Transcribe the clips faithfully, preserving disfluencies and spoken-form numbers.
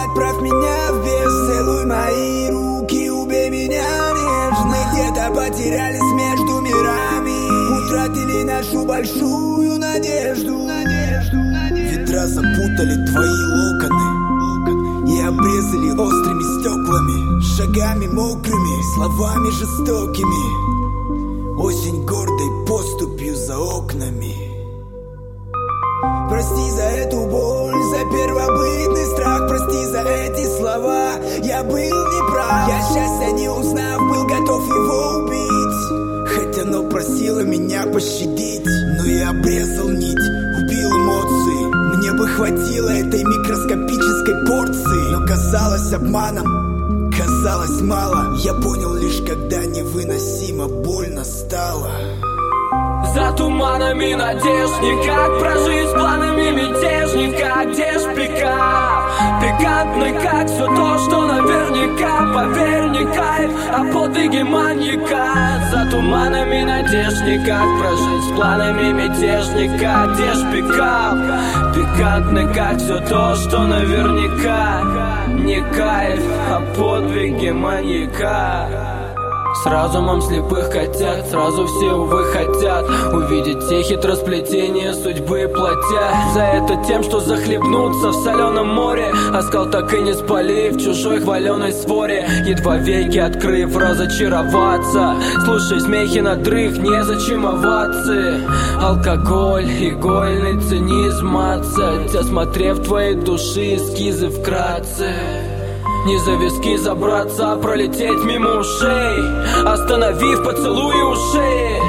отправь меня в без. Целуй мои руки, убей меня нежно. Мы где-то потерялись между мирами, утратили нашу большую надежду. Ветра запутали твои локоны и обрезали острыми стеклами, шагами мокрыми, словами жестокими. Осень гордой поступью за окнами. Прости за эту боль, за первобытный страх. Прости за эти слова, я был неправ. Я счастья не узнав, был готов его убить, хоть оно просило меня пощадить. Но я обрезал нить, убил эмоции. Мне бы хватило этой микроскопической порции, но казалось обманом, казалось мало. Я понял лишь, когда невыносимо больно стало. За туманами надежд никак прожить, с планами мятежника. Где ж пикап? Пикантный, как все то, что наверняка. Поверь, не кайф, а подвиги маньяка. За туманами надежд никак прожить, с планами мятежника. Где ж пикап? Пикантный, как все то, что наверняка. Не кайф, а подвиги маньяка. С разумом слепых котят сразу все, увы, хотят увидеть те хитросплетения судьбы, платя за это тем, что захлебнуться в соленом море. Оскал так и не спалив в чужой хваленой своре, едва веки открыв, разочароваться. Слушай смехи надрыв, незачем овации. Алкоголь, игольный цинизм, отцать, осмотрев твоей души эскизы вкратце. Не за виски забраться, а пролететь мимо ушей, остановив поцелуи ушей.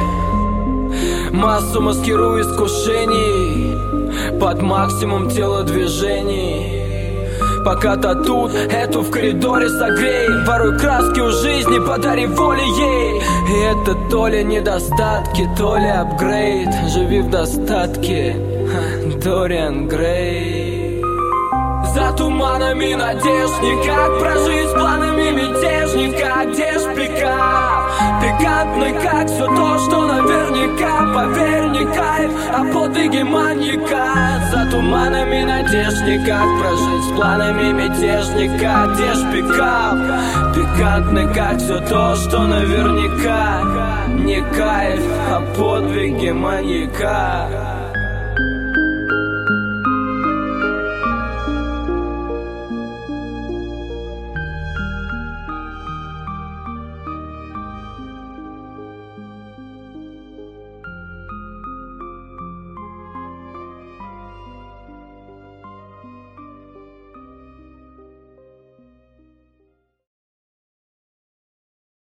Массу маскирую искушений под максимум телодвижений. Пока-то тут, эту в коридоре согрей. Порой краски у жизни подари воли ей. И это то ли недостатки, то ли апгрейд. Живи в достатке, Дориан Грей. За туманами надежд никак прожить, с планами мятежника. Где ж пикап? Пикантный, как все то, что наверняка. Поверь, не кайф, а подвиги маньяка. За туманами надежд никак прожить, с планами мятежника. Где ж пикап? Пикантный, как все то, что наверняка. Не кайф, а подвиги маньяка.